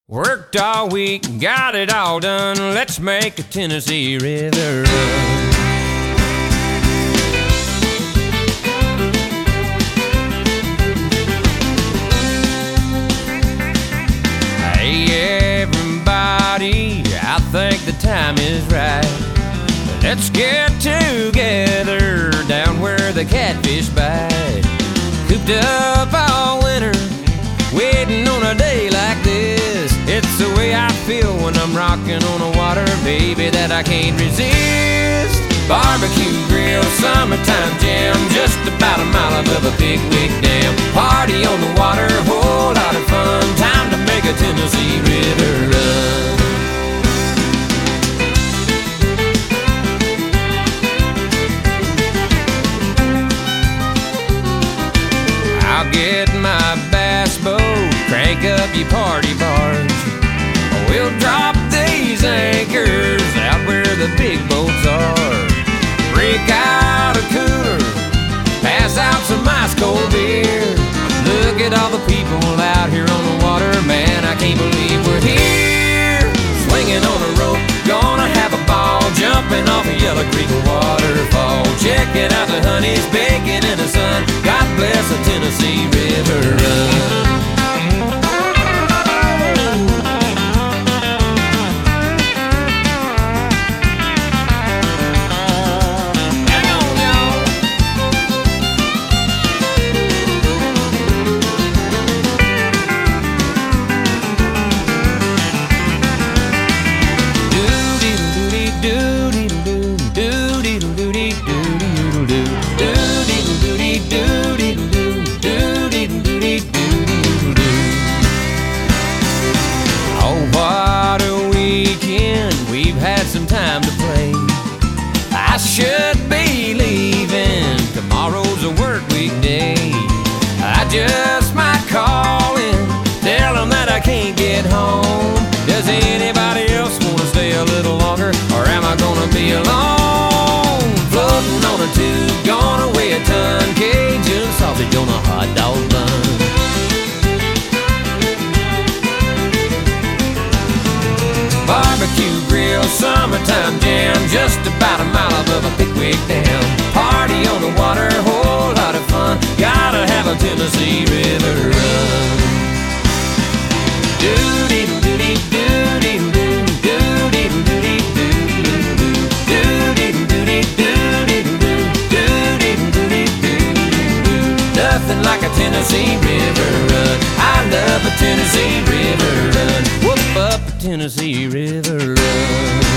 Worked all week, got it all done. Let's make the Tennessee River run. Hey everybody, I think the time is right. Let's get together down where the catfish bite. Cooped up all winter, waiting on a day like this. It's the way I feel when I'm rocking on the water, baby, that I can't resist. Barbecue grill, summertime jam, just about a mile above a big wig dam. Party on the water, whole lot of fun. Time to make a Tennessee River run. I'll get my bass boat, crank up your party barge. We'll drop these anchors out where the big boats are. Break out a cooler, pass out some ice cold beer. Look at all the people out here on the water, man, I can't believe we're here. Swinging on a rope, gonna have a ball, jumping off a Yellow Creek waterfall. Checking out the honeys baking in the sun. God bless the Tennessee River run. Some time to play. I should be leaving. Tomorrow's a work week day. I just might call in, tell them that I can't get home. Does anybody else want to stay a little longer, or am I gonna be alone? Floating on a tube, gonna weigh a ton. Cajun sausage on a hot dog bun. Barbecue grill, summertime jam, just about a mile above a Pickwick Dam. Party on the water, whole lot of fun. Gotta have a Tennessee River run. Nothing like a Tennessee River run. I love a Tennessee River run. Whoop up a Tennessee River run.